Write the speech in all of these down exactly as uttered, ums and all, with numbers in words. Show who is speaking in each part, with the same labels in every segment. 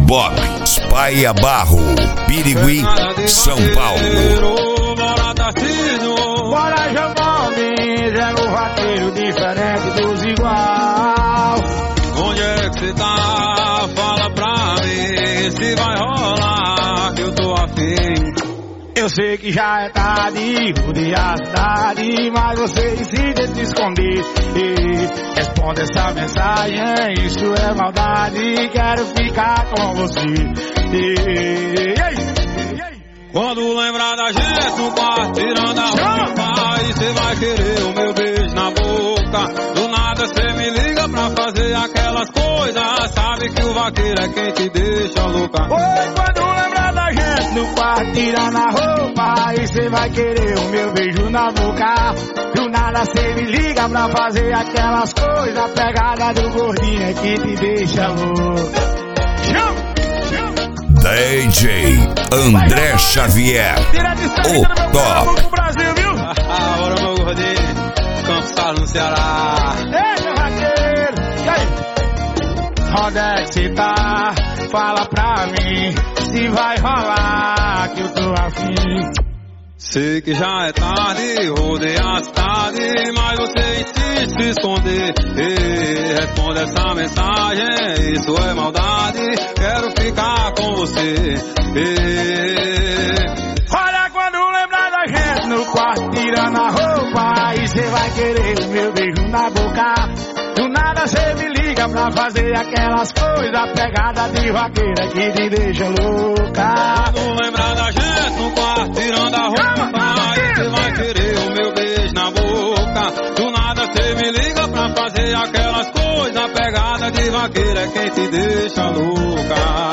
Speaker 1: Bob Spaia Barro, Birigui, São Paulo.
Speaker 2: Bora jogar é o vaqueiro diferente dos igual.
Speaker 3: Onde é que cê tá? Fala pra mim se vai rolar que eu tô afim.
Speaker 2: Eu sei que já é tarde, rodear a cidade, mas você insiste em se esconder. E responde essa mensagem, isso é maldade, quero ficar com você. E, e, e,
Speaker 3: quando lembrar da gente no quarto, tirando a roupa, aí cê vai querer o meu beijo na boca. Do nada cê me liga pra fazer aquelas coisas, sabe que o vaqueiro é quem te deixa louca.
Speaker 2: Oi, quando lembrar da gente no quarto, tirando a roupa, aí cê vai querer o meu beijo na boca. Do nada cê me liga pra fazer aquelas coisas, a pegada do gordinho é que te deixa louca. Chama!
Speaker 1: D J André Xavier, o top.
Speaker 2: Brasil, viu?
Speaker 3: Bora, meu gordinho, cansado no Ceará.
Speaker 2: Ei, meu vaqueiro, e aí? Onde é que cê tá? Fala pra mim se vai rolar que eu tô afim.
Speaker 3: Sei que já é tarde, rodei a cidade, mas você insiste em se esconder. Ei, responde essa mensagem, isso é maldade, quero ficar com você. Ei.
Speaker 2: Olha, quando lembrar da gente no quarto, tirando a roupa, aí cê vai querer o meu beijo na boca. Do nada cê me liga pra fazer aquelas coisas, pegada de vaqueira que te deixa louca.
Speaker 3: Quando lembrar da gente no quarto, tirando a roupa, aí cê vai querer o meu beijo na boca. Do nada cê me liga pra fazer aquelas coisas, pegada de vaqueira é quem te deixa louca.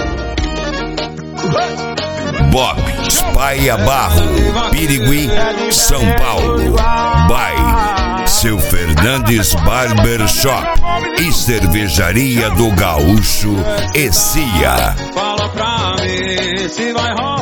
Speaker 1: Bob Spaia Barro, Birigui, São Paulo. By Seu Fernandes Barbershop e Cervejaria do Gaúcho e Cia.
Speaker 3: Fala pra mim se vai rolar